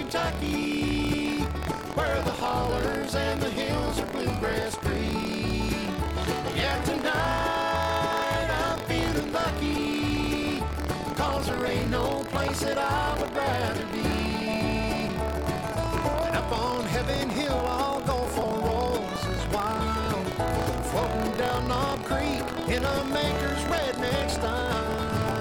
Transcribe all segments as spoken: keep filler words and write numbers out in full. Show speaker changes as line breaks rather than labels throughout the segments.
Kentucky, where the hollers and the hills are bluegrass green. Yeah, tonight I'm feeling lucky, 'cause there ain't no place that I would rather be. And up on Heaven Hill I'll go for roses wild, floating down Knob Creek in a maker's redneck style.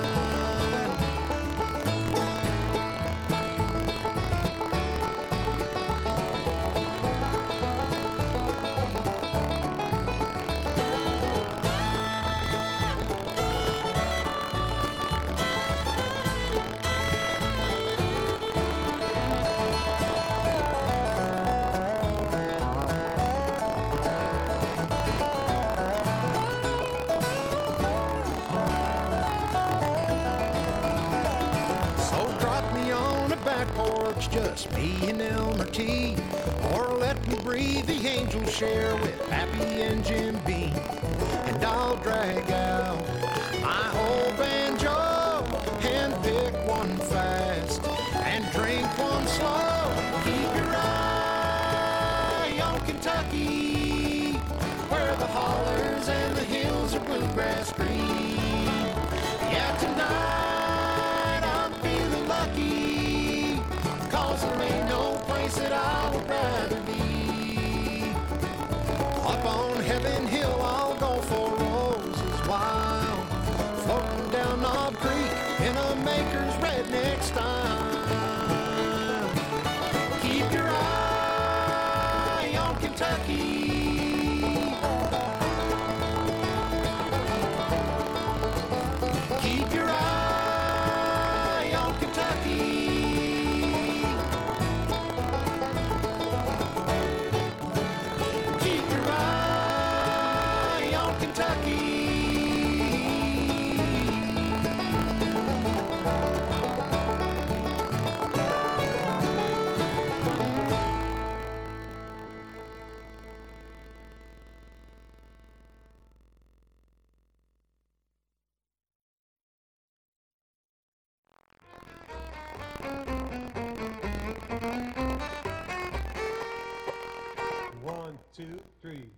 Just me and Elmer T, or let me breathe the angel share with Pappy and Jim Beam, and I'll drag out my whole banjo and pick one fast and drink one slow. Keep your eye on Kentucky, where the hollers and the hills are bluegrass green. Yeah, tonight I'm feeling lucky, 'cause there ain't no place that I would rather be. Up on Heaven Hill I'll go for roses wild, floating down Knob Creek in a maker's redneck style. Keep your eye on Kentucky, keep your eye on Kentucky.
One, two, three.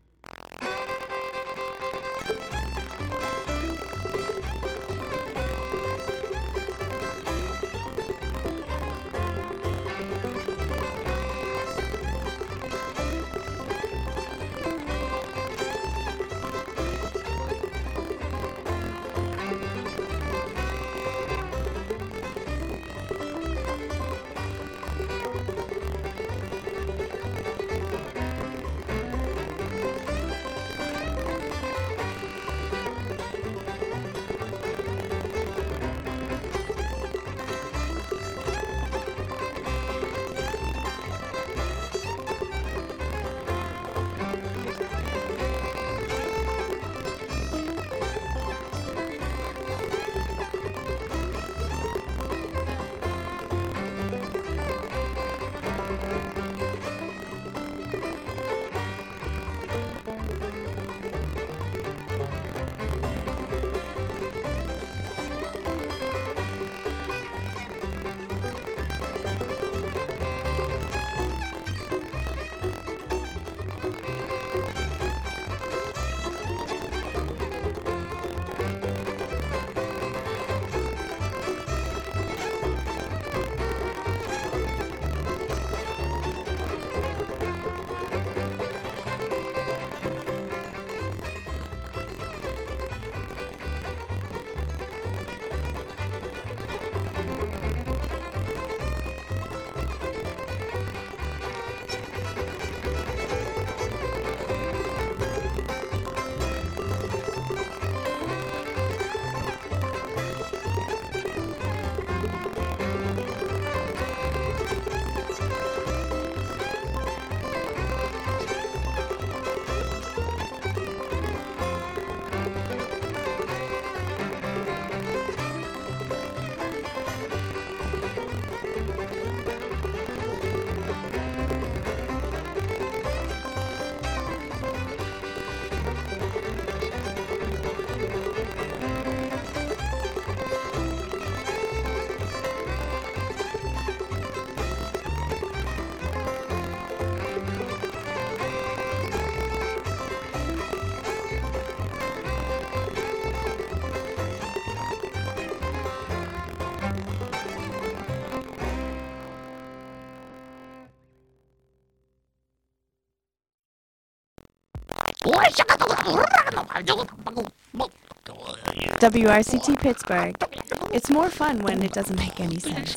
W R C T Pittsburgh. It's more fun when it doesn't make any sense.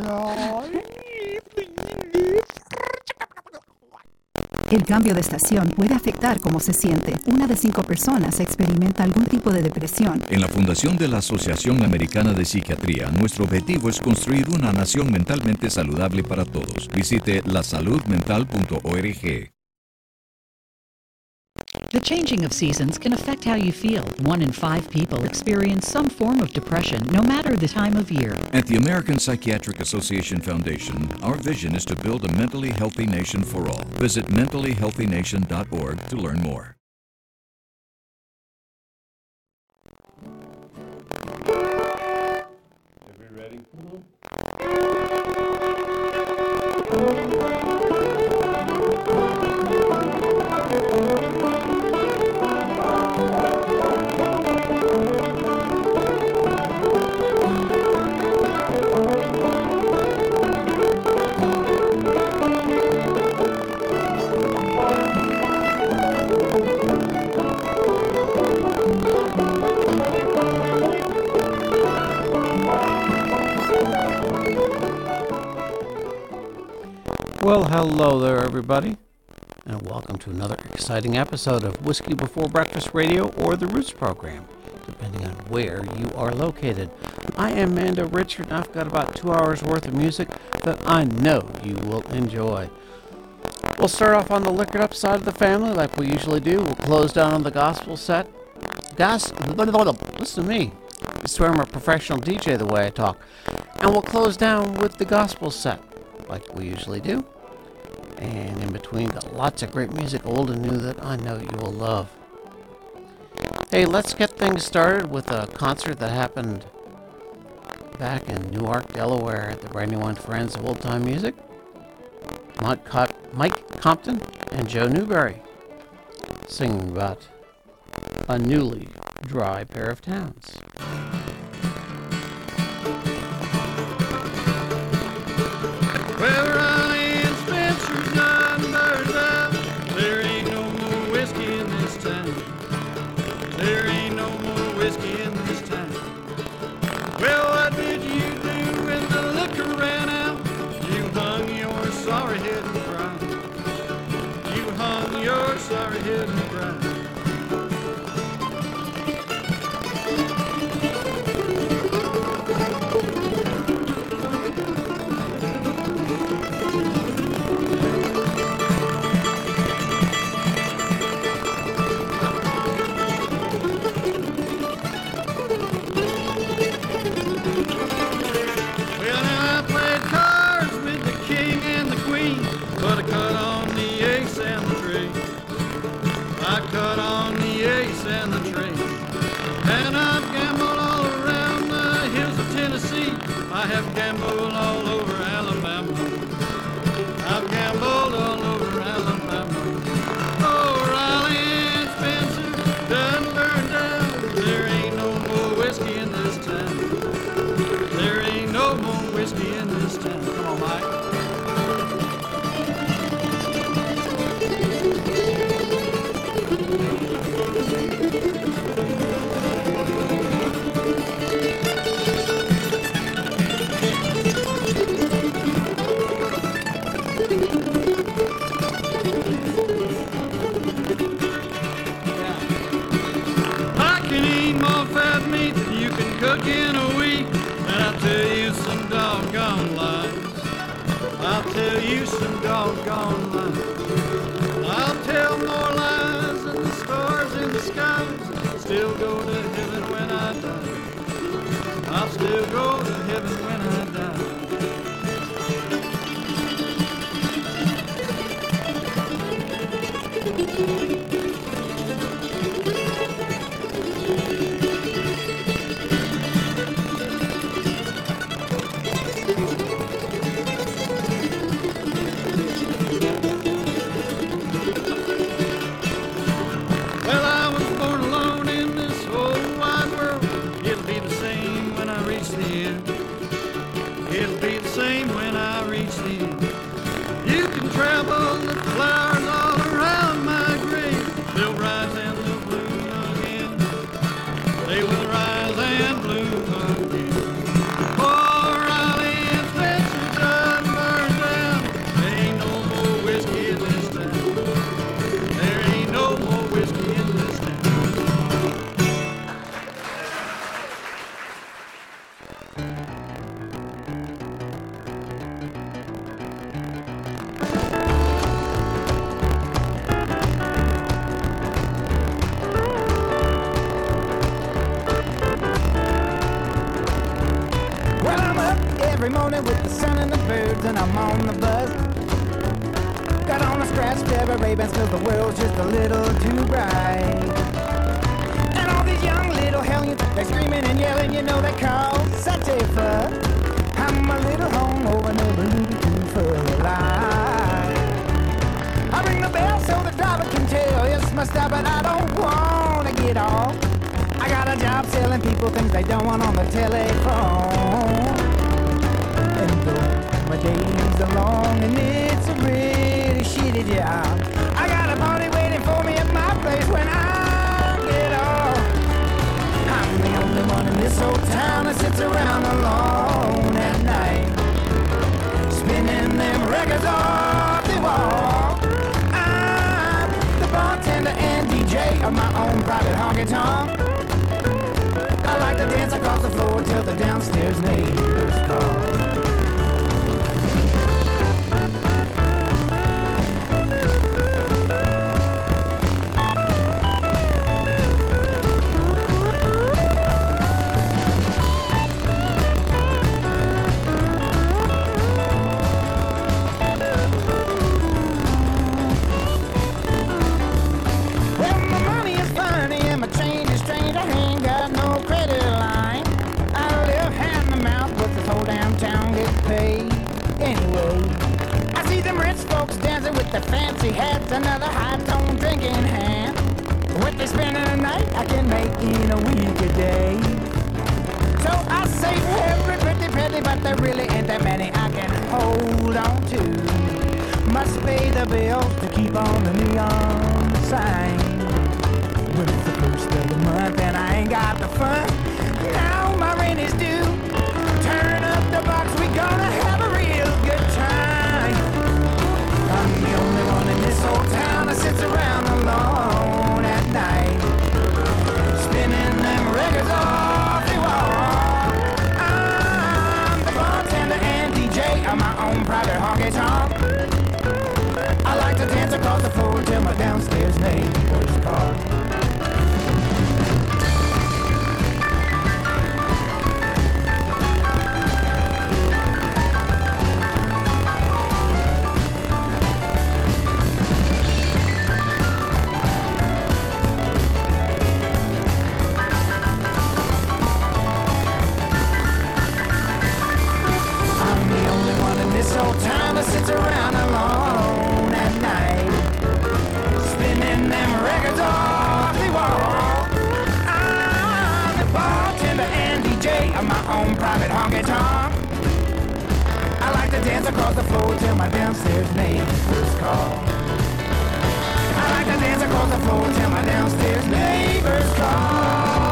El cambio de estación puede afectar cómo se siente. Una de cinco personas experimenta algún tipo de depresión.
En la Fundación de la Asociación Americana de Psiquiatría, nuestro objetivo es construir una nación mentalmente saludable para todos. Visite la salud mental punto org.
The changing of seasons can affect how you feel. One in five people experience some form of depression, no matter the time of year.
At the American Psychiatric Association Foundation, our vision is to build a mentally healthy nation for all. Visit mentally healthy nation dot org to learn more.
Are we ready?
Well, hello there, everybody, and welcome to another exciting episode of Whiskey Before Breakfast Radio, or the Roots program, depending on where you are located. I am Mando Richard, and I've got about two hours worth of music that I know you will enjoy. We'll start off on the liquored up side of the family, like we usually do. We'll close down on the gospel set. Gas, listen to me. I swear I'm a professional D J the way I talk. And we'll close down with the gospel set, like we usually do. And in between, got lots of great music, old and new, that I know you will love. Hey, let's get things started with a concert that happened back in Newark, Delaware at the Brandywine Friends of Old Time Music. Mike, Co- Mike Compton and Joe Newberry singing about a newly dry pair of towns.
Well, Ronnie and Spencer's done burned out. There ain't no more whiskey in this town. There ain't no more whiskey in this town. Well, what did you do when the liquor ran out? You hung your sorry head and cried. You hung your sorry head and cried. And the train, and I've gambled all around the hills of Tennessee. I have gambled all over Alabama. I've gambled all over Alabama. Oh, Riley and Spencer done burned down. There ain't no more whiskey in this town. There ain't no more whiskey in this town. Come on, Mike. Cook in a week, and I'll tell you some doggone lies. I'll tell you some doggone lies. I'll tell more lies than the stars in the skies. Still go to heaven when I die. I'll still go to heaven when I die. Travel the flowers all around my grave. They'll rise
sun and the birds, and I'm on the bus. Got on a scratch pair of Ray-Bans cause the world's just a little too bright. And all these young little hellions, they screaming and yelling, you know they call Sativa. I'm a little hungover, no little too full alive. I ring the bell so the driver can tell it's my stop, but I don't wanna get off. I got a job selling people things they don't want on the telephone. And though my days are long and it's a really shitty job, I got a party waiting for me at my place when I get off. I'm the only one in this old town that sits around alone at night, spinning them records off the wall. I'm the bartender and D J of my own private honky-tonk. I like to dance across the floor till the downstairs neighbors call. Fancy hats, another high-tone drinking hand. What they spend in a night, I can make in a week a day. So I save every pretty penny, but there really ain't that many I can hold on to. Must pay the bills to keep on the neon sign. When it's the first of the month and I ain't got the fun, now my rent is due. Turn up the box, we gonna have a real good time. I'm the only one in this old town that sits around alone at night, spinning them records off the wall. I'm the bartender and D J of my own private honky-tonk. I like to dance across the floor till my downstairs neighbors call. Sits around alone at night, spinning them records off the wall. I'm the bartender and D J of my own private honky-tonk. I like to dance across the floor till my downstairs neighbors call. I like to dance across the floor till my downstairs neighbors call.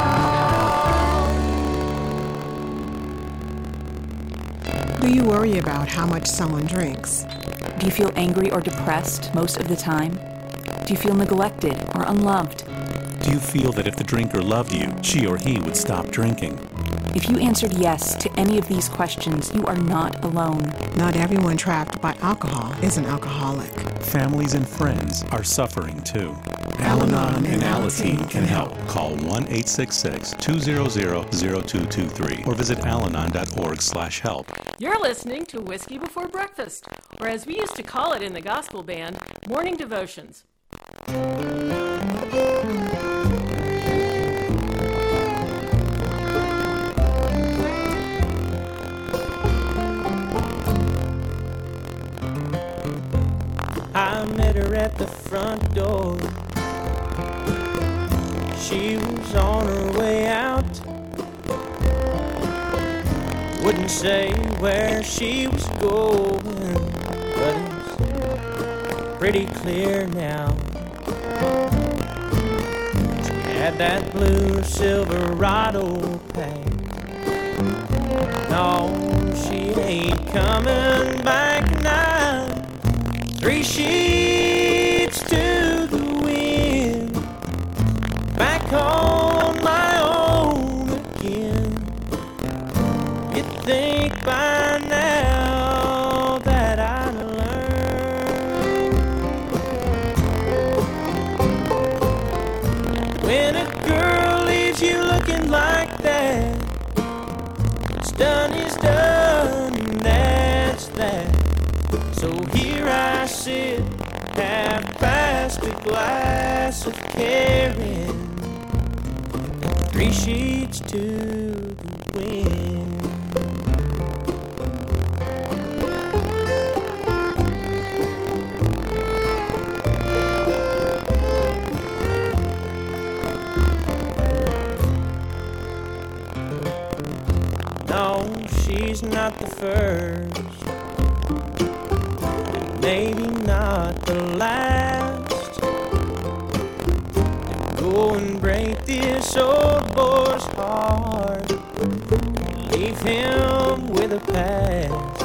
Do you worry about how much someone drinks?
Do you feel angry or depressed most of the time? Do you feel neglected or unloved?
Do you feel that if the drinker loved you, she or he would stop drinking?
If you answered yes to any of these questions, you are not alone.
Not everyone trapped by alcohol is an alcoholic.
Families and friends are suffering too.
Al-Anon
and Alateen can help. Call one eight six six, two zero zero, zero two two three or visit alanon dot org slash help.
You're listening to Whiskey Before Breakfast, or as we used to call it in the gospel band, Morning Devotions.
I met her at the front door. She was on her way out. Wouldn't say where she was going, but it's pretty clear now. She had that blue Silverado pack. No, she ain't coming back now. Three sheets to the wind, back on my own again. You'd think by now that I'd learned. When a girl leaves you looking like that, what's done is done, and that So here I sit, half past a glass of caring, three sheets to the wind. No, she's not the first, maybe not the last. Go and break this old boy's heart, leave him with a past.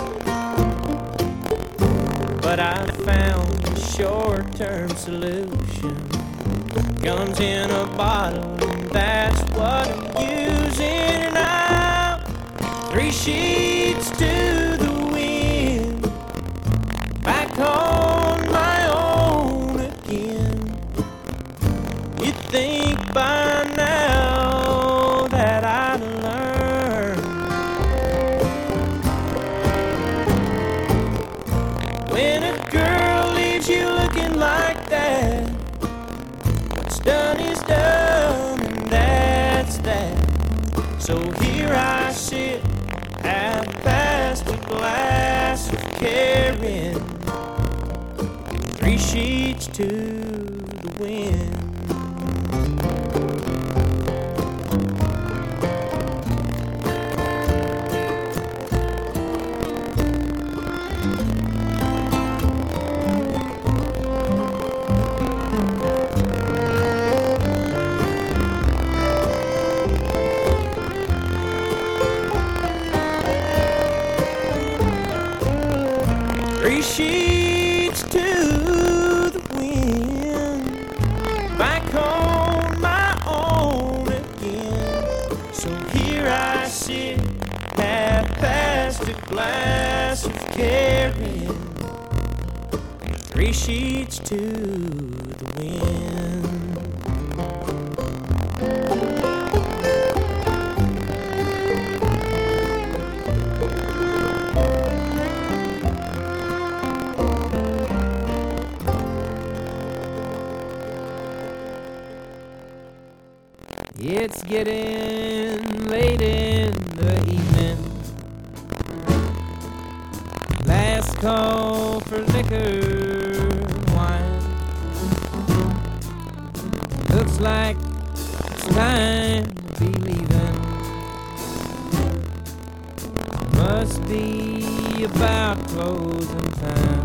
But I found a short-term solution, guns in a bottle, and that's what I'm using. Now, three sheets to the wind, back on my own again. You'd think by now that I'd learned. When a girl leaves you looking like that, what's done is done, and that's that. So here I sit, half past a glass of caring, three sheets to the wind. Three sheets to the wind, back on my own again. So here I sit, half past a glass of caring, three sheets to the wind. It's getting late in the evening, last call for liquor, wine. Looks like it's time to be leaving. Must be about closing time.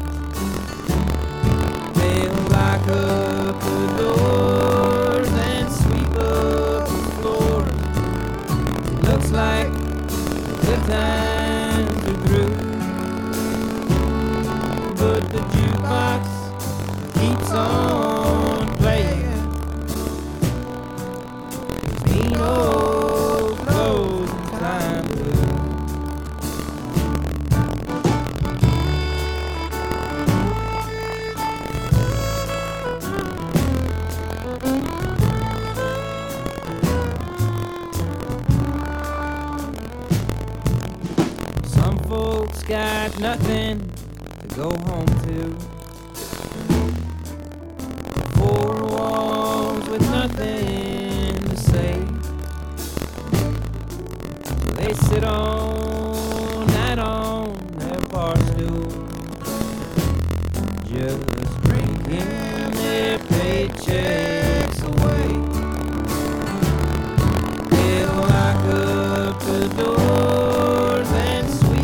They'll lock up the doors and sweep up the floor. Looks like the times are through, but the jukebox keeps on playing. Mean old closing time blues. Folks got nothing to go home to, four walls with nothing to say. They sit all night on their bar stool, just drinking their paychecks away. They'll lock up the doors and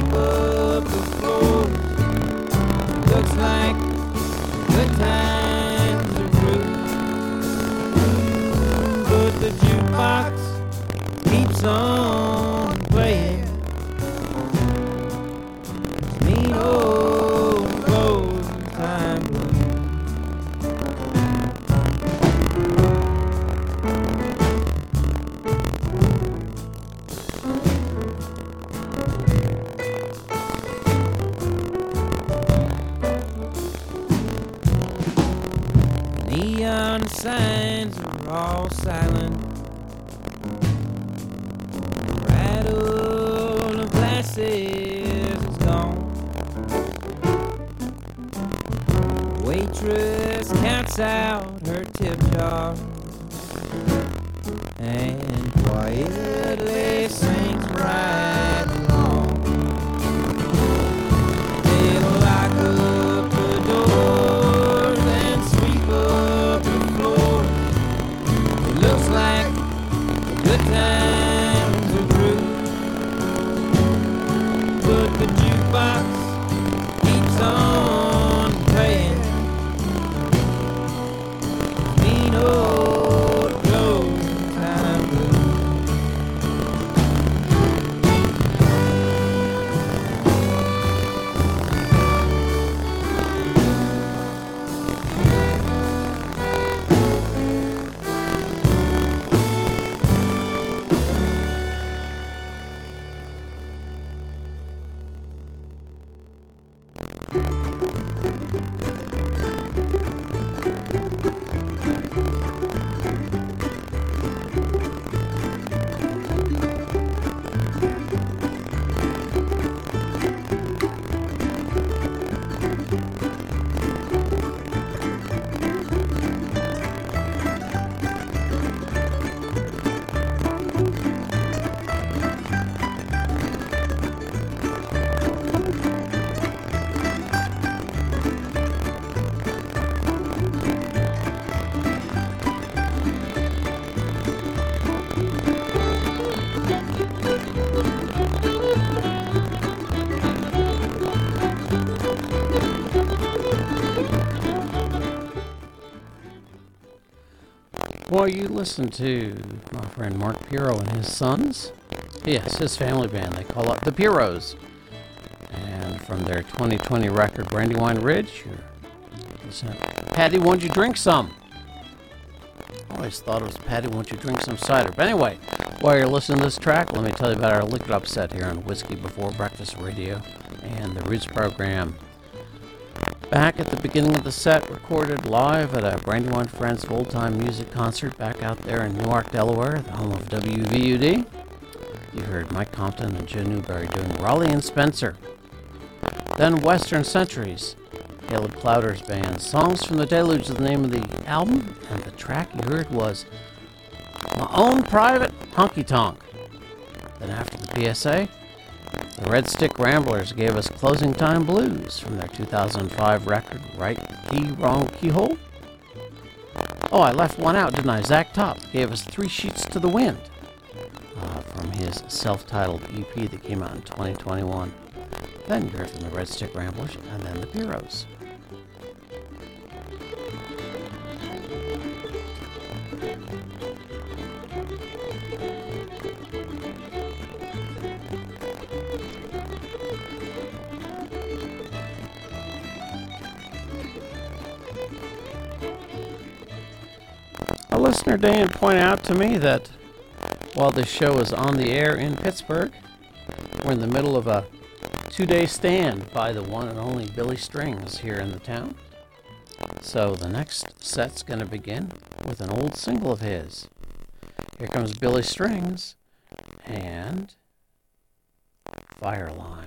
looks like good times are through, but the jukebox keeps on playing. It's mean old closing time blues. Neon signs are all silent. The rattle of glasses is gone. waitress counts out her tip jar and quietly sings right along. They lock up the doors and sweep up the floor. It looks like good times are through, but the jukebox keeps on playing mean old closing time blues. Well, you listen to my friend Mark Pirro and his sons. Yes, his family band. They call it the Pirros. And from their twenty twenty record, Brandywine Ridge, you're listening to Patty, Won't You Drink Some? I always thought it was Patty, Won't You Drink Some Cider. But anyway, while you're listening to this track, let me tell you about our Liquid Up set here on Whiskey Before Breakfast Radio and the Roots program. Back at the beginning of the set, recorded live at a Brandywine Friends Old Time Music concert back out there in Newark, Delaware, the home of W V U D. You heard Mike Compton and Joe Newberry doing Raleigh and Spencer. Then Western Centuries, Caleb Clowder's band. Songs from the Deluge is the name of the album, and the track you heard was My Own Private Honky Tonk. Then after the P S A, the Red Stick Ramblers gave us Closing Time Blues from their two thousand five record, Right Key, Wrong Keyhole. Oh, I left one out, didn't I? Zach Top gave us Three Sheets to the Wind uh, from his self-titled E P that came out in twenty twenty-one. Then you heard from the Red Stick Ramblers and then the Pirros. A listener, Dan, pointed out to me that while this show is on the air in Pittsburgh, we're in the middle of a two-day stand by the one and only Billy Strings here in the town. So the next set's going to begin with an old single of his. Here comes Billy Strings and Fireline.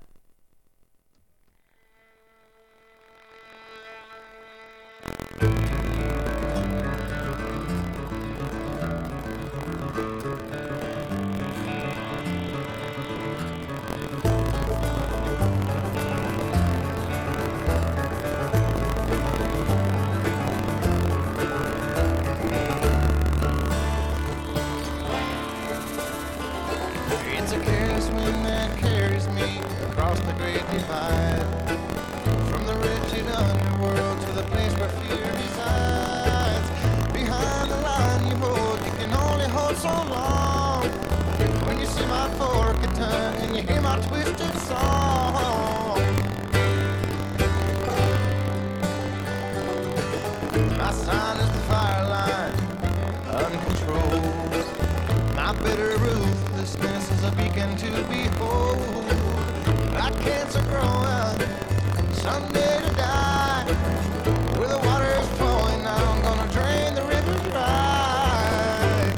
From the wretched underworld to the place where fear resides. Behind the line you hold, you can only hold so long. When you see my fork it turn and you hear my twisted song. My sign is the fire line, uncontrolled. My bitter ruthlessness is a beacon to behold. Like cancer growing, someday to die. Where the water is flowing, I'm gonna drain the river dry.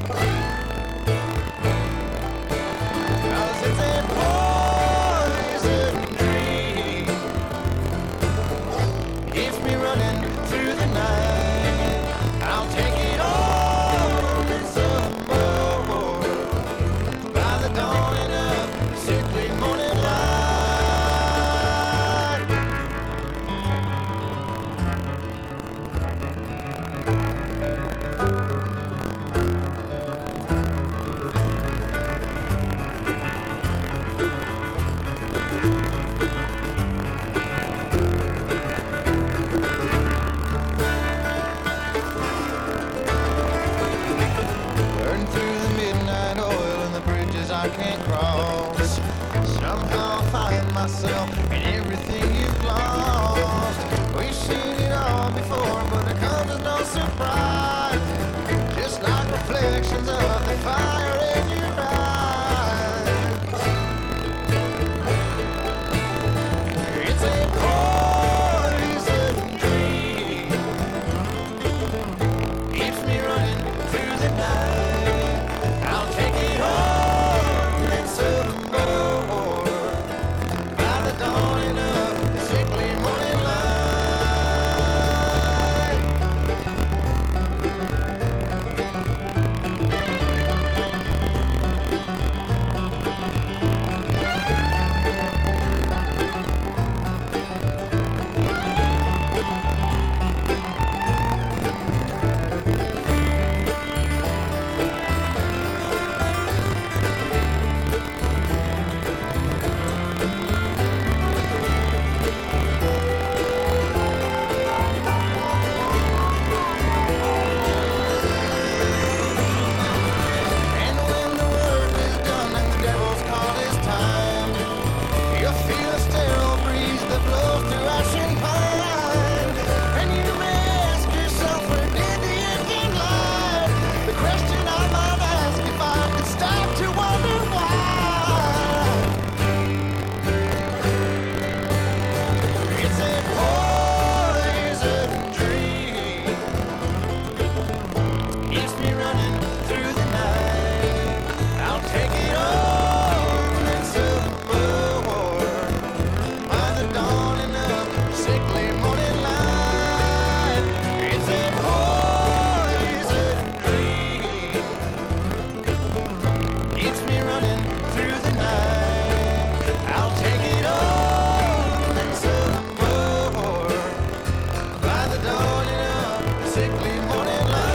Cause it's a poison dream, keeps me running night. I'll take it all and some more by the dawning of the sickly morning light. Burn through the midnight oil and the bridges I can't cross. Somehow I find myself in everything you've lost. We've seen it all before, but it comes as no surprise. Just like reflections of the fire in your eyes. It's a poison dream. Keeps me running through the night. I'll take it all and some more by the dawning of the sickly morning light. And when the work is done and the devil's called his time, you'll feel a sterile breeze that blows through ashing pine. And you may ask yourself, where did the engine lie? The question I might ask if I could stop to wonder why. It's a poison dream. Keeps me running through the night. I'll take it all and some more by the dawning of the sickly morning light. It's a poison dream. Keeps me running through the night. I'll take it all and some more by the dawning of the sickly morning light.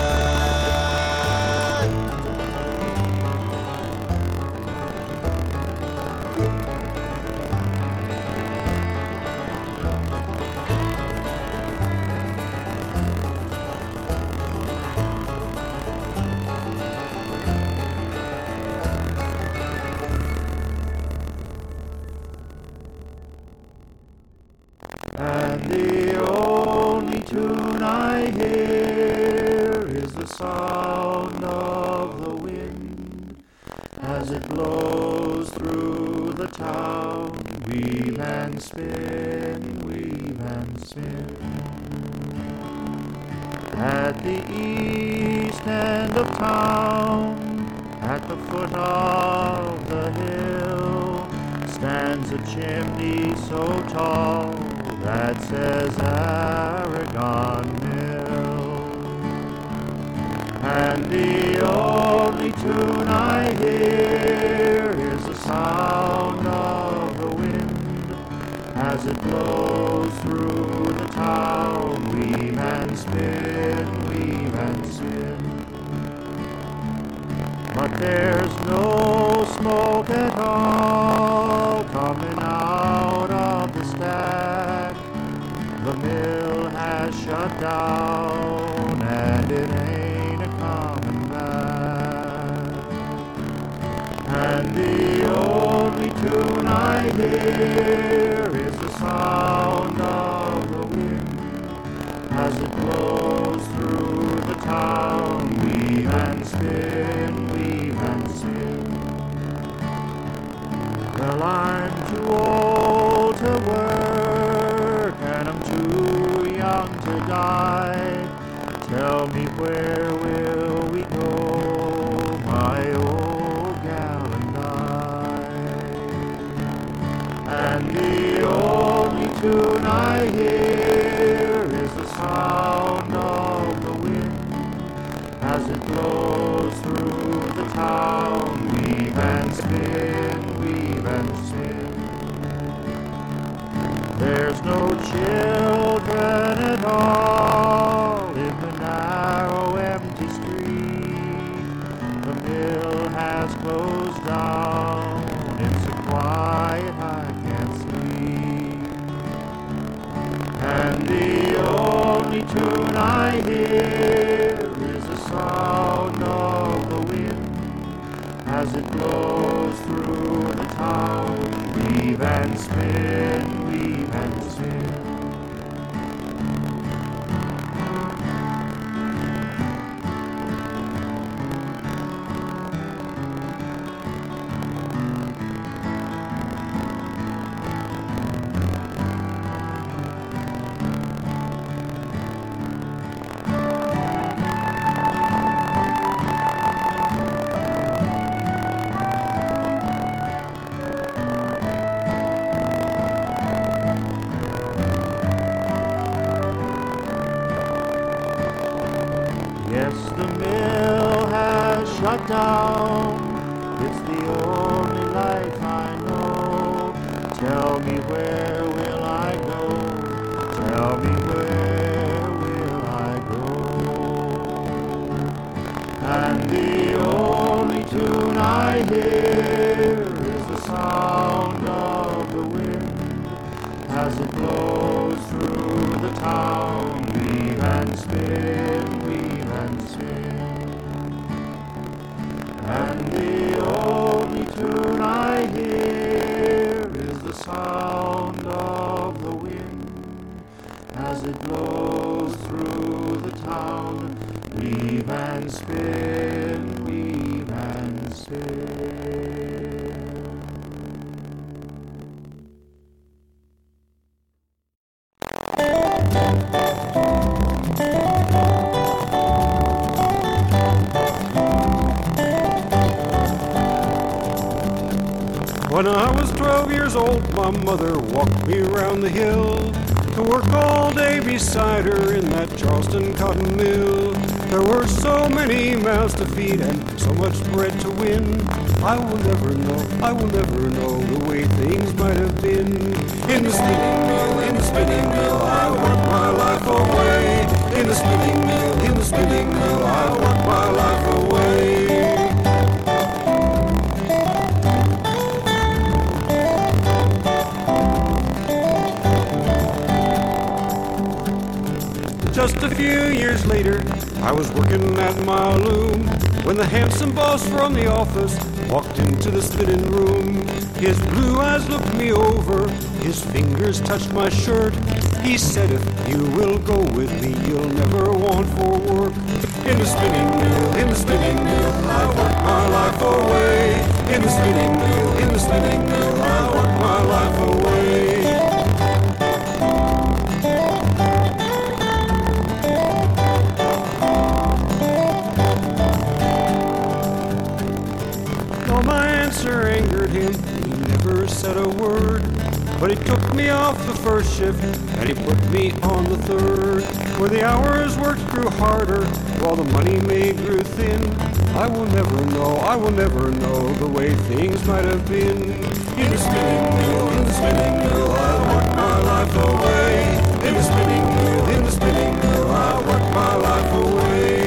And the only tune I hear is the sound of the wind as it blows through the town. Weave and spin, weave and spin. At the east end of town, at the foot of the hill, stands a chimney so tall that says Aragon Mill. And the only tune I hear is the sound of the wind as it blows through the town. Weave and spin, weave and spin. But there's no smoke at all coming out of the stack. The mill has shut down and it ain't a coming back. And the only tune I hear is the sound of the wind as it blows through the town. Weave and spin, weave and spin. Well, I'm too old to work and I'm too young to die. Tell me, where will we go, my old gal and I? And the only tune I hear is the sound blows through the town. Weave and spin, weave and spin. There's no children at all in the narrow empty street. The mill has closed down. It's so quiet I can't sleep. And the only tune I hear is the sound of the wind as it blows through the town. Weave and spin, weave and spin. Down. It's the only life I know. Tell me where will I go? Tell me where will I go? And the only tune I hear is the sound of the wind as it blows through the town. Weave and spin, weave and spin. And the only tune I hear is the sound of the wind as it blows through the town. Weave and spin, weave and spin.
When I was twelve years old, my mother walked me around the hill to work all day beside her in that Charleston cotton mill. There were so many mouths to feed and so much bread to win. I will never know, I will never know the way things might have been. In the spinning mill, in the spinning mill, I worked my life away. In the spinning mill, in the spinning mill, I worked my life away. Just a few years later, I was working at my loom when the handsome boss from the office walked into the spinning room. His blue eyes looked me over, his fingers touched my shirt. He said, if you will go with me, you'll never want for work. In the spinning mill, in the spinning mill, I worked my life away. In the spinning mill, in the spinning mill, I worked my life away. My answer angered him, he never said a word. But he took me off the first shift and he put me on the third. Where the hours worked grew harder while the money made grew thin. I will never know, I will never know the way things might have been. In the spinning mill, in the spinning mill, I worked my life away. In the spinning mill, in the spinning mill, I worked my life away.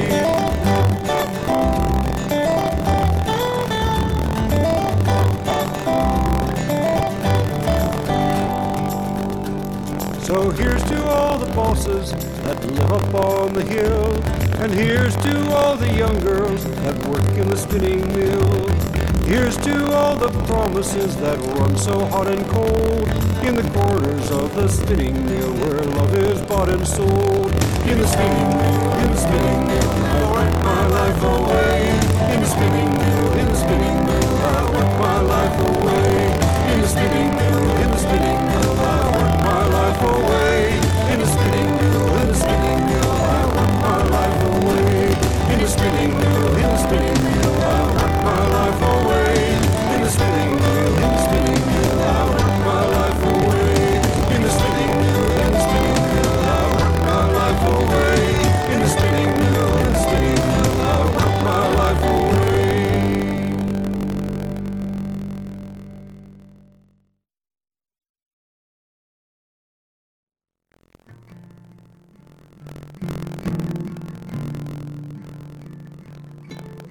So here's to all the bosses that live up on the hill, and here's to all the young girls that work in the spinning mill. Here's to all the promises that run so hot and cold in the corners of the spinning mill where love is bought and sold. In the spinning mill, in the spinning mill, I work my life away. In the spinning mill, in the spinning mill, I work my life away. In the spinning mill, in the spinning mill, I work my life away. In the spinning mill, in the spinning mill, I work my life away. In the spinning mill, in the spinning mill, I work my life away. In the spinning mill, in the spinning mill, I work my life away. In the spinning mill, in the spinning mill, I work my life away. In the spinning mill, in the spinning mill, I work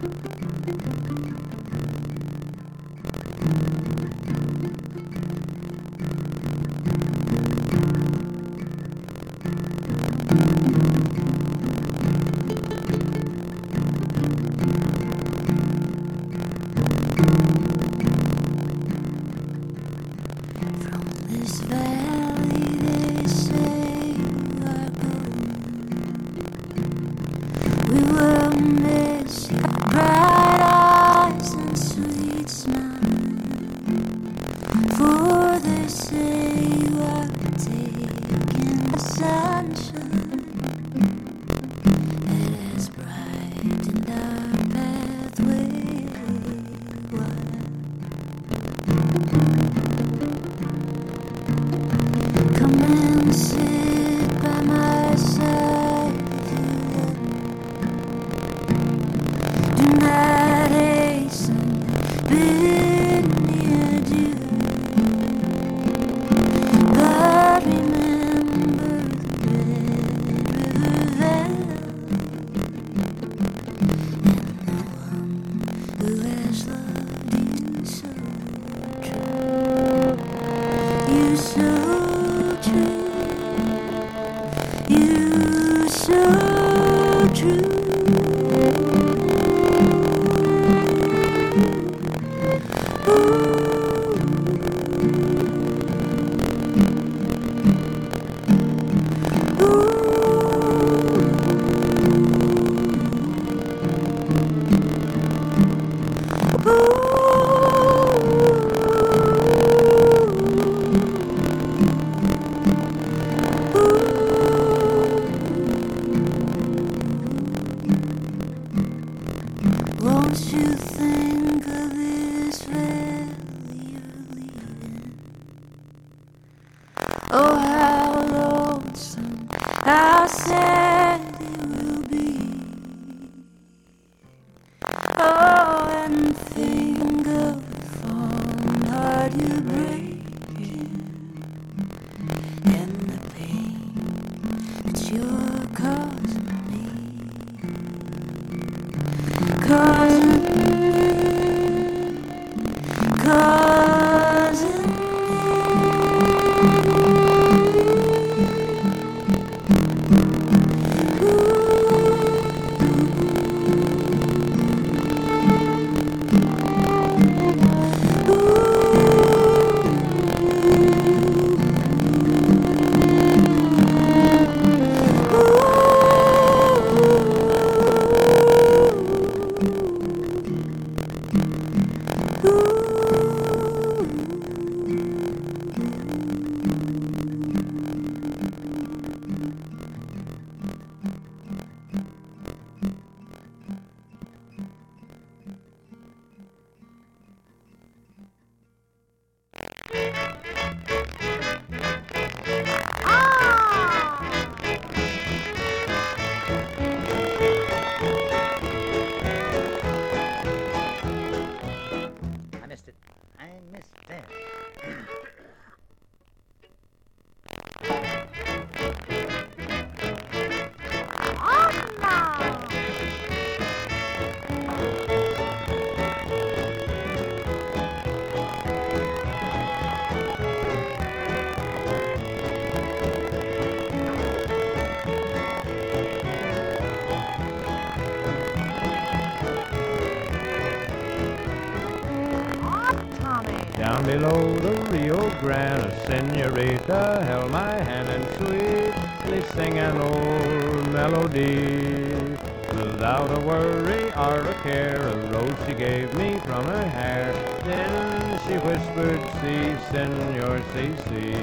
Down below the Rio Grande, a senorita held my hand and sweetly sang an old melody. Without a worry or a care, a rose she gave me from her hair. Then she whispered, "Si, senor, si, si."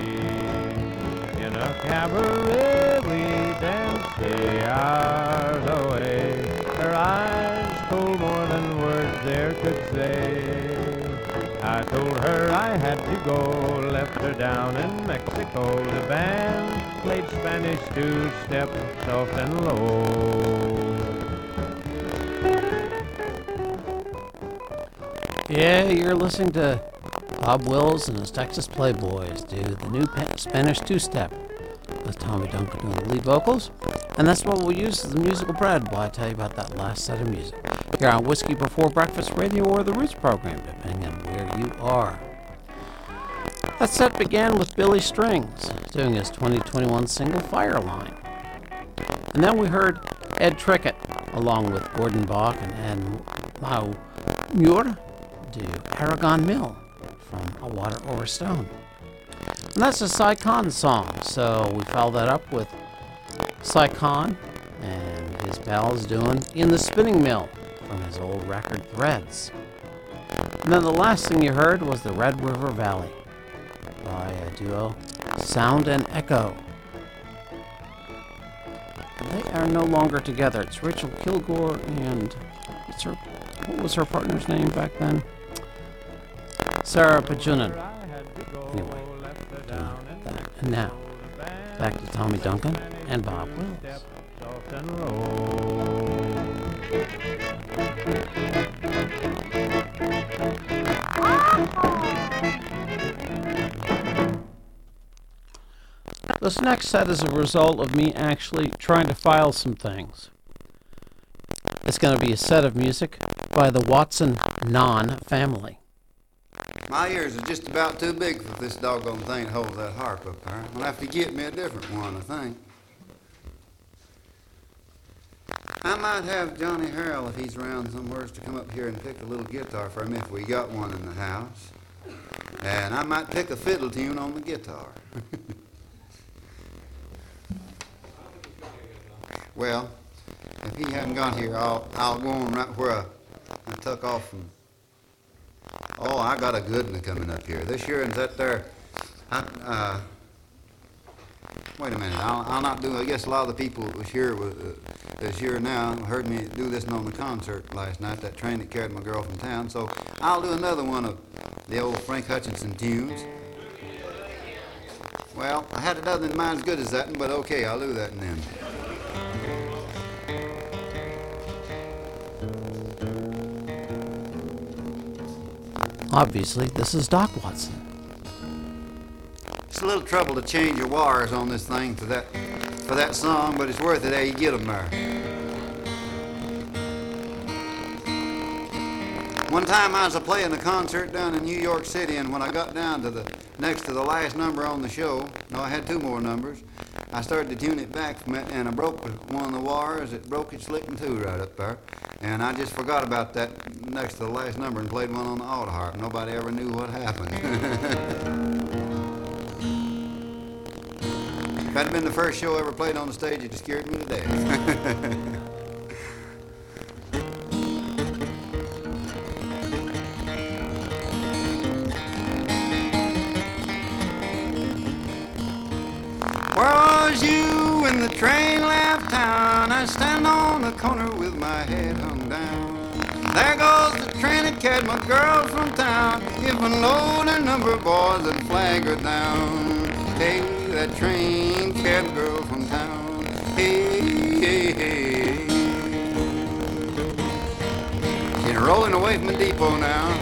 In a cabaret we danced the hours away. Her eyes told more than words there could say. I told her I had to go, left her down in Mexico. The band played Spanish two-step, soft and low.
Yeah, you're listening to Bob Wills and his Texas Playboys do the new Spanish two-step with Tommy Duncan doing the lead vocals. And that's what we'll use as the musical bread while I tell you about that last set of music. here on Whiskey Before Breakfast Radio or the Roots program, depending on where you are. That set began with Billy Strings doing his twenty twenty-one single Fireline. And then we heard Ed Trickett along with Gordon Bach and Anne Lau Muir do Aragon Mill from A Water Over Stone. And that's a Cy Khan song, so we followed that up with Cy Khan and his pals doing In the Spinning Mill from his old record Threads. And then the last thing you heard was the Red River Valley by a duo, Sound and Echo. They are no longer together. It's Rachel Kilgore and what's her, what was her partner's name back then? Sarah Pajunen. Anyway, doing that. And now, back to Tommy Duncan and Bob Wills. This next set is a result of me actually trying to file some things. It's going to be a set of music by the Watson Non family.
My ears are just about too big for this doggone thing that holds that harp up there. I'll have to get me a different one, I think. I might have Johnny Harrell, if he's around somewhere, to come up here and pick a little guitar for him if we got one in the house. And I might pick a fiddle tune on the guitar. Well, if he hadn't got here, I'll, I'll go on right where I, I took off from. Oh, I got a good one coming up here. This year and that there. I, uh, wait a minute. I'll, I'll not do. I guess a lot of the people that was here was, uh, that's here now heard me do this on the concert last night. That train that carried my girl from town. So I'll do another one of the old Frank Hutchinson tunes. Well, I had a dozen in mind as good as that one, but okay, I'll do that and then.
Obviously, this is Doc Watson.
It's a little trouble to change your wires on this thing for that for that song, but it's worth it. How you get them there. One time I was a playing a concert down in New York City, and when I got down to the next to the last number on the show, no, I had two more numbers. I started to tune it back from it, and I broke one of the wires. It broke it slick in two right up there. And I just forgot about that next to the last number and played one on the auto harp. Nobody ever knew what happened. If that had been the first show I ever played on the stage, it just scared me to death. Where was you when the train left town? I stand on the corner with my head hung down. There goes the train that carried my girl from town. If I know their number, boys, and flag her down. Hey, that train carried my girl from town. Hey, hey, hey. She's rolling away from the depot now.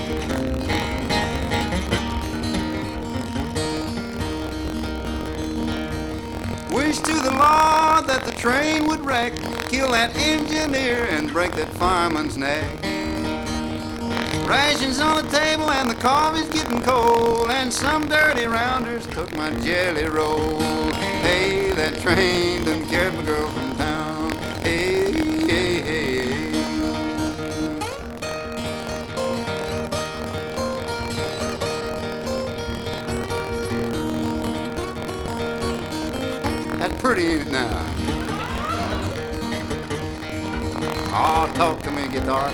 Wish to the Lord that the train would wreck, kill that engineer and break that fireman's neck. Rations on the table and the coffee's getting cold, and some dirty rounders took my jelly roll. Hey, that train done carried my girl from town. Hey, hey, hey. That's pretty, ain't it now? Oh, talk to me, guitar.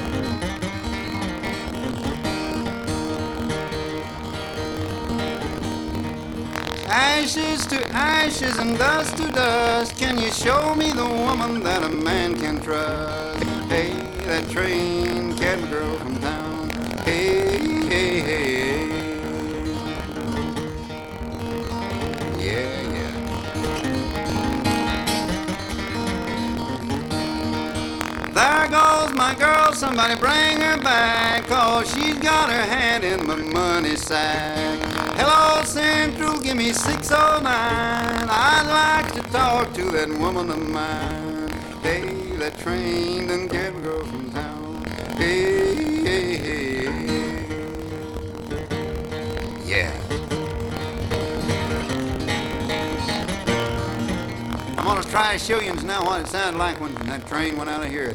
Ashes to ashes and dust to dust. Can you show me the woman that a man can trust? Hey, that train carried a girl from town. Hey, hey, hey. Yeah, yeah. There goes my girl, somebody bring her back, 'cause she's got her hand in my money sack. Hello, Central, give me six oh nine. I'd like to talk to that woman of mine. Hey, that train done carried a girl from town. Hey, hey, hey, hey. Yeah. I'm gonna try to show you now what it sounded like when that train went out of here.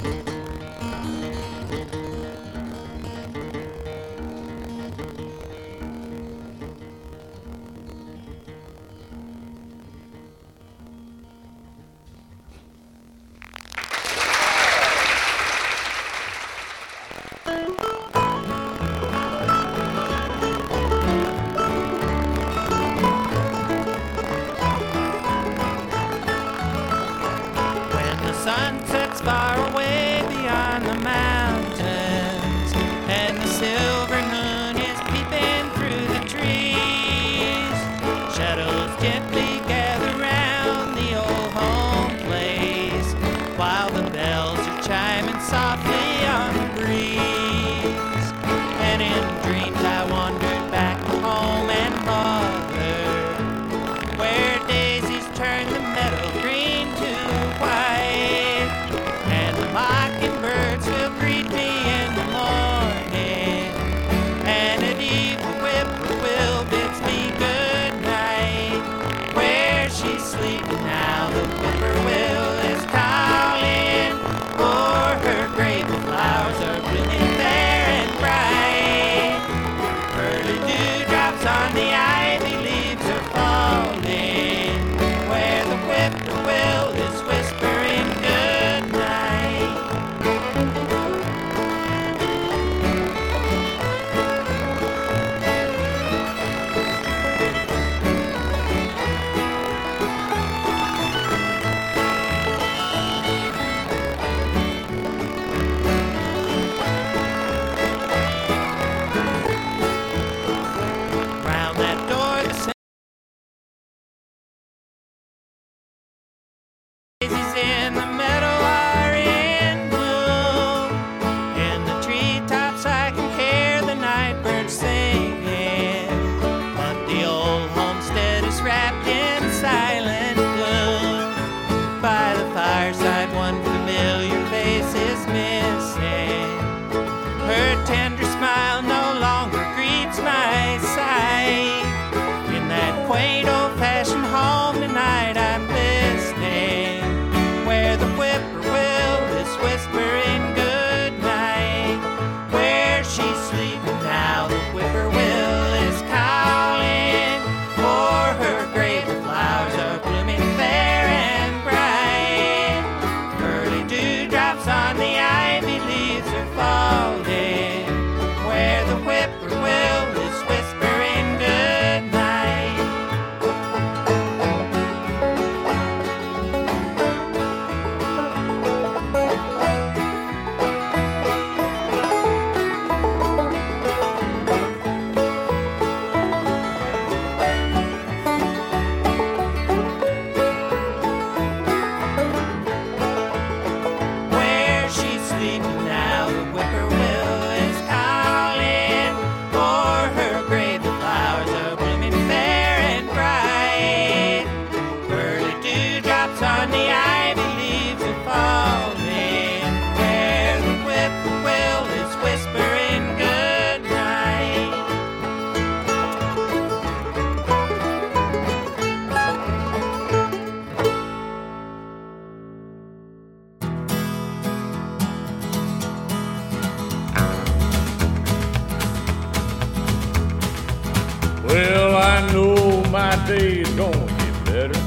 Day's gonna get better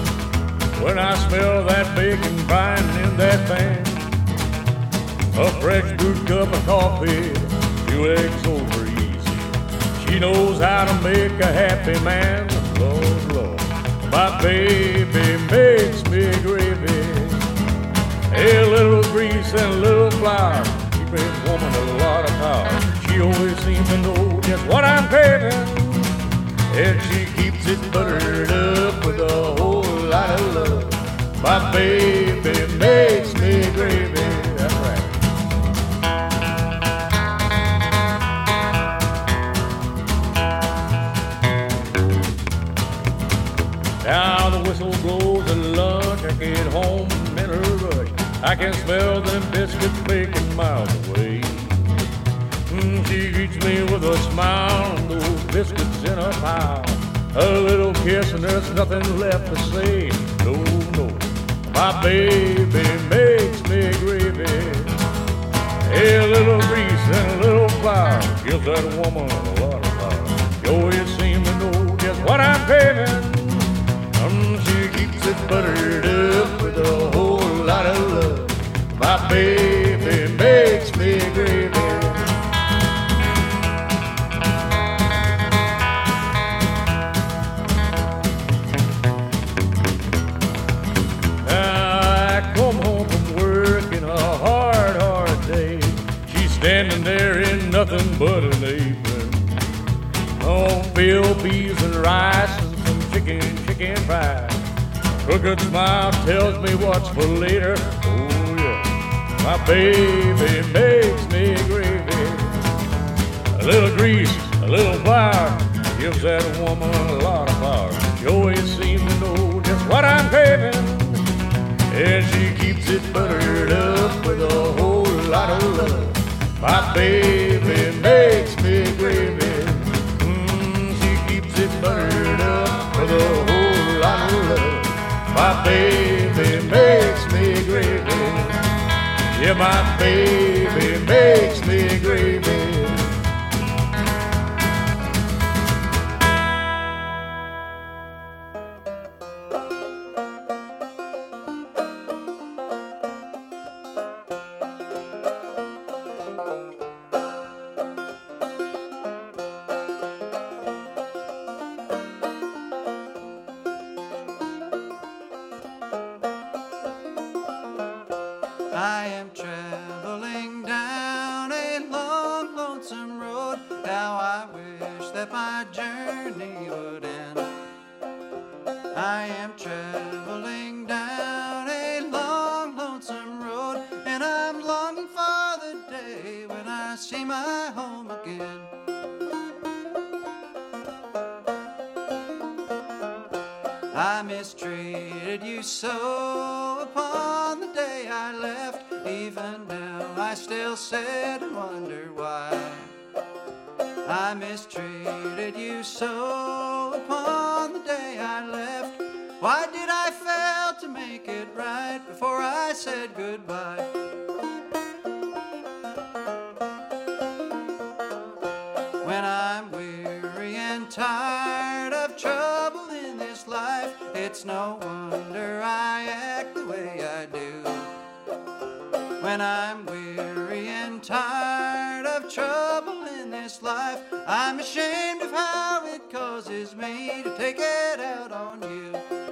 when I smell that bacon frying in that pan. A fresh brewed cup of coffee, few eggs over easy. She knows how to make a happy man. Lord, Lord, my baby makes me gravy. A little grease and a little flour, she brings woman a lot of power. She always seems to know just what I'm craving, and she keeps it buttered up with a whole lot of love. My baby makes me gravy, that's right. Now the whistle blows at lunch, I get home in a rush. I can smell them biscuits baking miles away. Mm, she greets me with a smile and those biscuits in her pile. A little kiss and there's nothing left to say. No, no, my baby makes me gravy. A little grease and a little flour gives that woman a lot of power. You always seem to know just what I'm craving. Um, she keeps it buttered up with a whole lot of love. My baby makes me gravy. Standing there in nothing but an apron. Oh, field peas and rice and some chicken, chicken fries. Crooked smile tells me what's for later. Oh yeah, my baby makes me gravy. A little grease, a little flour gives that woman a lot of power. She always seems to know just what I'm craving. And she keeps it buttered up with a whole lot of love. My baby makes me gravy. Mm, she keeps it buttered up with a whole lot of love. My baby makes me gravy. Yeah, my baby makes me gravy.
I am traveling down a long, lonesome road. How I wish that my journey would end. I am traveling down a long, lonesome road, and I'm longing for the day when I see my home again. I mistreated you so upon the day I left. Even now I still sit and wonder why. I mistreated you so upon the day I left. Why did I fail to make it right before I said goodbye? When I'm weary and tired of trouble in this life, it's no wonder I act the way I do. When I'm weary and tired of trouble in this life, I'm ashamed of how it causes me to take it out on you.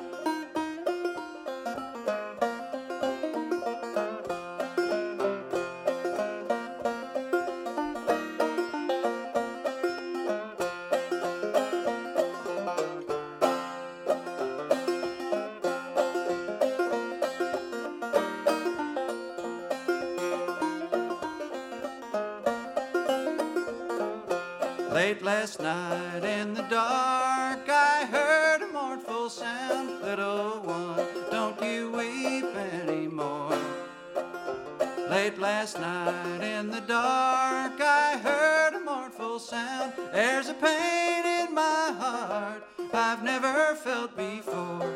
Late last night in the dark, I heard a mournful sound. Little one, don't you weep anymore. Late last night in the dark, I heard a mournful sound. There's a pain in my heart I've never felt before.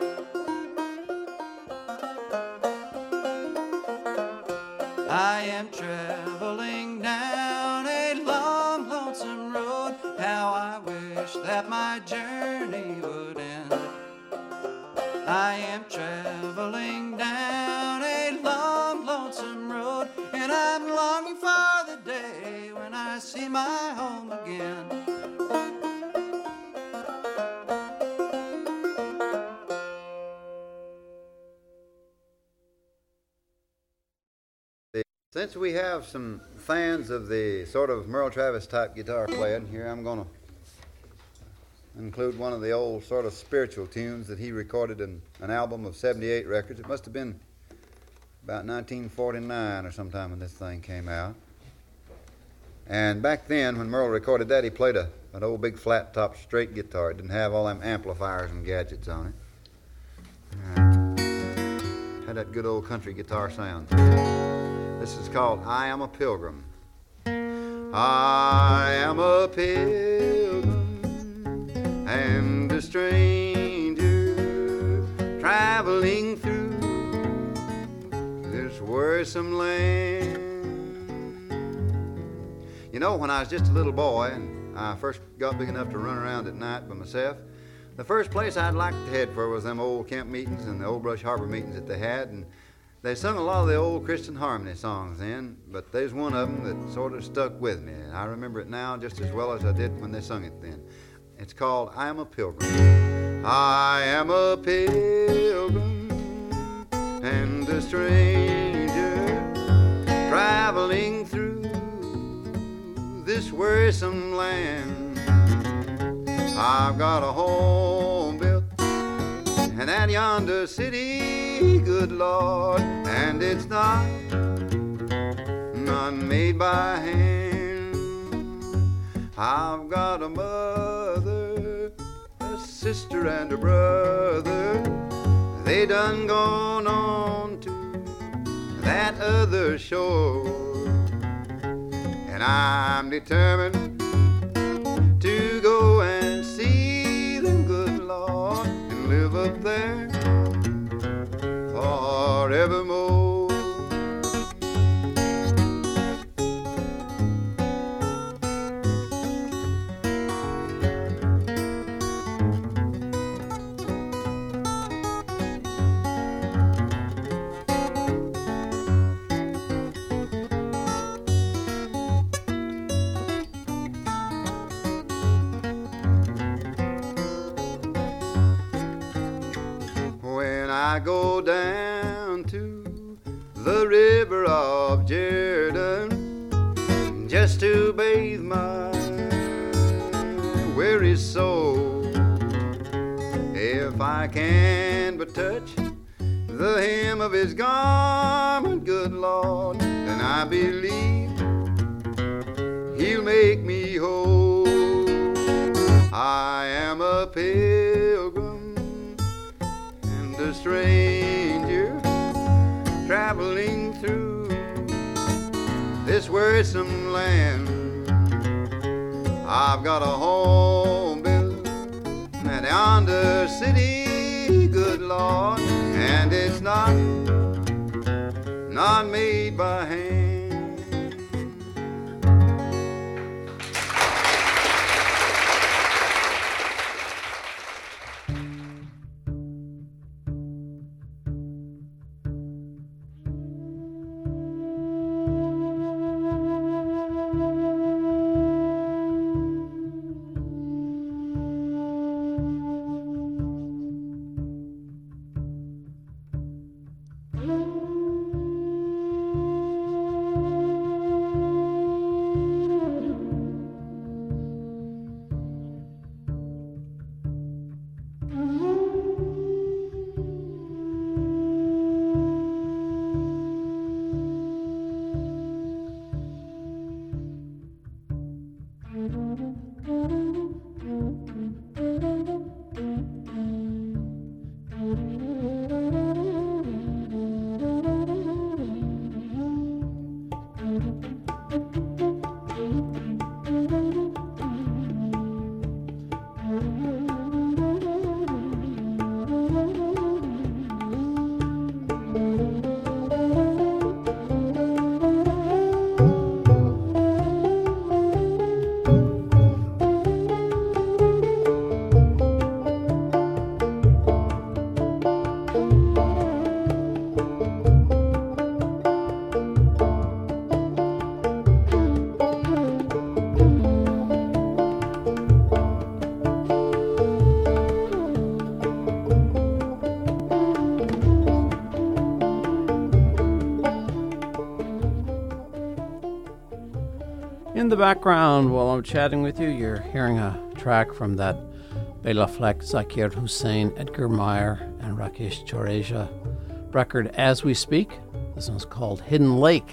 I am traveling down a long, lonesome road. How I wish that my journey would end. I am traveling down a long, lonesome road, and I'm longing for the day when I see my home again.
Since we have some fans of the sort of Merle Travis type guitar playing, here I'm going to include one of the old sort of spiritual tunes that he recorded in an album of seventy-eight records. It must have been about nineteen forty-nine or sometime when this thing came out. And back then, when Merle recorded that, he played a, an old big flat top straight guitar. It didn't have all them amplifiers and gadgets on it. Uh, had that good old country guitar sound. This is called I Am a Pilgrim. I am a pilgrim and a stranger traveling through this wearisome land. You know, when I was just a little boy and I first got big enough to run around at night by myself, the first place I'd like to head for was them old camp meetings and the Old Brush Harbor meetings that they had. And they sung a lot of the old Christian harmony songs then, but there's one of them that sort of stuck with me. I remember it now just as well as I did when they sung it then. It's called I Am a Pilgrim. I am a pilgrim and a stranger traveling through this wearisome land. I've got a home built and at yonder city, good Lord, and it's not, not made by hand. I've got a mother, a sister, and a brother. They done gone on to that other shore, and I'm determined to go and see them, good Lord, and live up there forevermore. I go down to the river of Jordan just to bathe my weary soul. If I can but touch the hem of his garment, good Lord, then I believe he'll make me whole. I am a pilgrim, a stranger traveling through this wearisome land. I've got a home built at yonder city, good Lord, and it's not, not made by hand.
In the background, while I'm chatting with you, you're hearing a track from that Bela Fleck, Zakir Hussain, Edgar Meyer, and Rakesh Choreja record, As We Speak. This one's called Hidden Lake.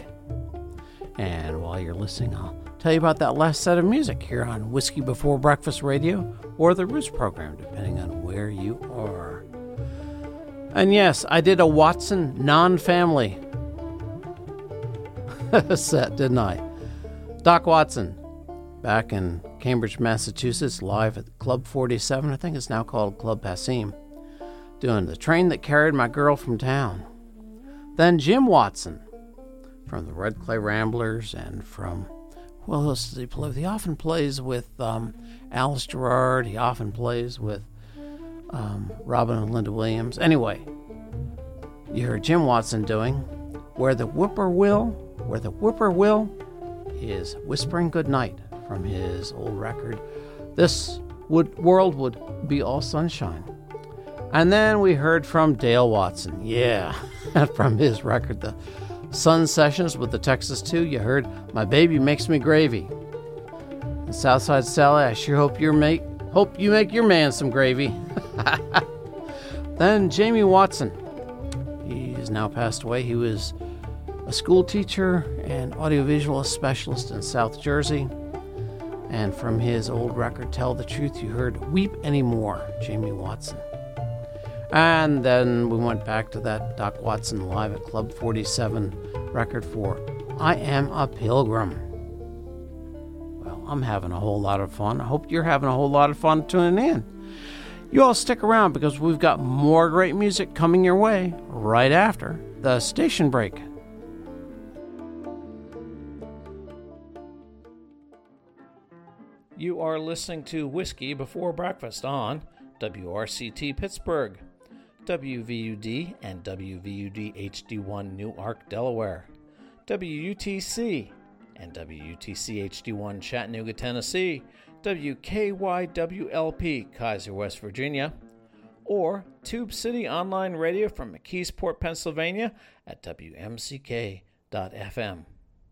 And while you're listening, I'll tell you about that last set of music here on Whiskey Before Breakfast Radio or the Roots program, depending on where you are. And yes, I did a Watson non-family set, didn't I? Doc Watson, back in Cambridge, Massachusetts, live at Club forty-seven, I think it's now called Club Passim, doing The Train That Carried My Girl from Town. Then Jim Watson, from the Red Clay Ramblers and from, well, who else does he play with? He often plays with um, Alice Gerrard. He often plays with um, Robin and Linda Williams. Anyway, you heard Jim Watson doing Where the Whippoorwill, Where the Whippoorwill is Whispering Goodnight from his old record, This would, World Would Be All Sunshine. And then we heard from Dale Watson, yeah, from his record, The Sun Sessions with the Texas two, you heard My Baby Makes Me Gravy. And Southside Sally, I sure hope you make hope you make your man some gravy. Then Jamie Watson. He has now passed away. He was a school teacher and audiovisual specialist in South Jersey. And from his old record, Tell the Truth, you heard Weep Anymore, Jamie Watson. And then we went back to that Doc Watson live at Club forty-seven record for I Am a Pilgrim. Well, I'm having a whole lot of fun. I hope you're having a whole lot of fun tuning in. You all stick around because we've got more great music coming your way right after the station break. You are listening to Whiskey Before Breakfast on W R C T Pittsburgh, W V U D and W V U D H D one Newark, Delaware, W U T C and W U T C H D one Chattanooga, Tennessee, W K Y W L P Kaiser, West Virginia, or Tube City Online Radio from McKeesport, Pennsylvania at W M C K dot F M.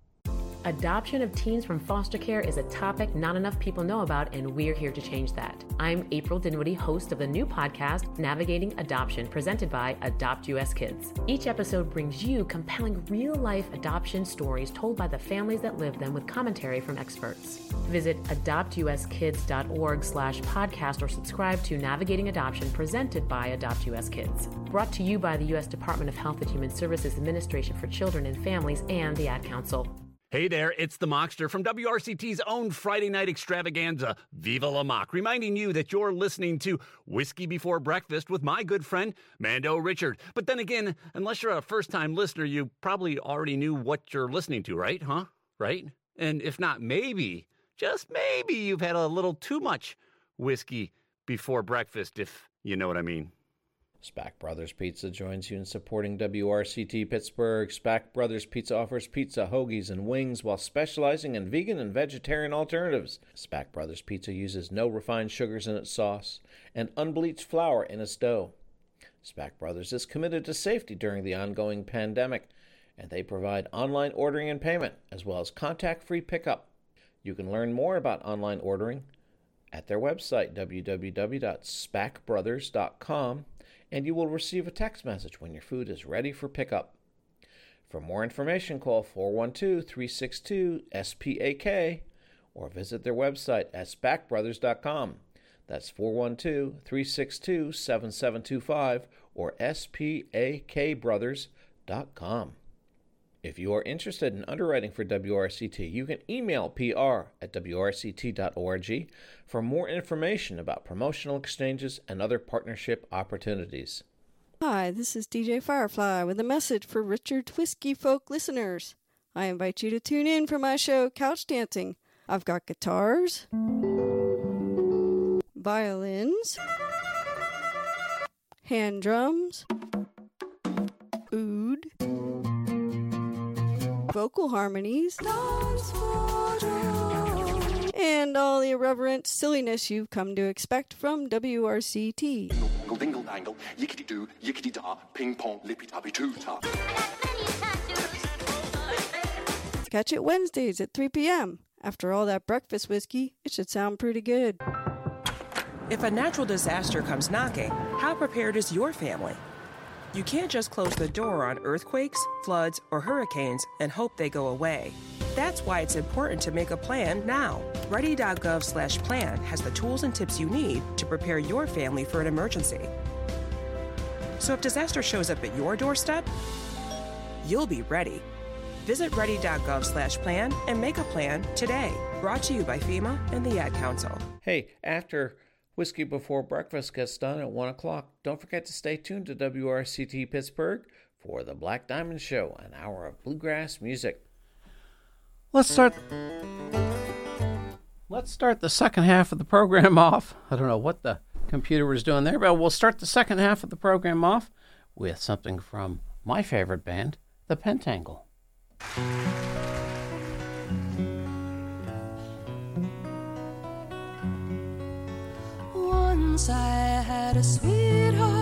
Adoption of teens from foster care is a topic not enough people know about, and we're here to change that. I'm April Dinwiddie, host of the new podcast, Navigating Adoption, presented by Adopt U S Kids. Each episode brings you compelling real-life adoption stories told by the families that live them with commentary from experts. Visit adopt u s kids dot org slash podcast or subscribe to Navigating Adoption, presented by Adopt U S Kids. Brought to you by the U S Department of Health and Human Services Administration for Children and Families and the Ad Council.
Hey there, it's the Mockster from W R C T's own Friday night extravaganza, Viva La Mock, reminding you that you're listening to Whiskey Before Breakfast with my good friend, Mando Richard. But then again, unless you're a first-time listener, you probably already knew what you're listening to, right? Huh? Right? And if not, maybe, just maybe you've had a little too much whiskey before breakfast, if you know what I mean.
Spack Brothers Pizza joins you in supporting W R C T Pittsburgh. Spack Brothers Pizza offers pizza, hoagies, and wings while specializing in vegan and vegetarian alternatives. Spack Brothers Pizza uses no refined sugars in its sauce and unbleached flour in its dough. Spack Brothers is committed to safety during the ongoing pandemic, and they provide online ordering and payment, as well as contact-free pickup. You can learn more about online ordering at their website, w w w dot spack brothers dot com. And you will receive a text message when your food is ready for pickup. For more information, call four one two, three six two, S P A K or visit their website at spack brothers dot com. That's four one two, three six two, seven seven two five or S P A K brothers dot com. If you are interested in underwriting for W R C T, you can email P R at w r c t dot org for more information about promotional exchanges and other partnership opportunities.
Hi, this is D J Firefly with a message for Richard Whiskey Folk listeners. I invite you to tune in for my show, Couch Dancing. I've got guitars, violins, hand drums, oud, vocal harmonies, and all the irreverent silliness you've come to expect from W R C T.
Dingle, dingle, dangle, yickety doo, yickety da, ping pong, lippy tappy too ta.
Catch it Wednesdays at three p.m. After all that breakfast whiskey, it should sound pretty good.
If a natural disaster comes knocking, how prepared is your family? You can't just close the door on earthquakes, floods, or hurricanes and hope they go away. That's why it's important to make a plan now. ready dot gov slash plan has the tools and tips you need to prepare your family for an emergency. So if disaster shows up at your doorstep, you'll be ready. Visit ready.gov slash plan and make a plan today. Brought to you by FEMA and the Ad Council.
Hey, after Whiskey Before Breakfast gets done at one o'clock, don't forget to stay tuned to W R C T Pittsburgh for the Black Diamond Show, an hour of bluegrass music. Let's start... Let's start the second half of the program off. I don't know what the computer was doing there, but we'll start the second half of the program off with something from my favorite band, the Pentangle.
Once I had a sweetheart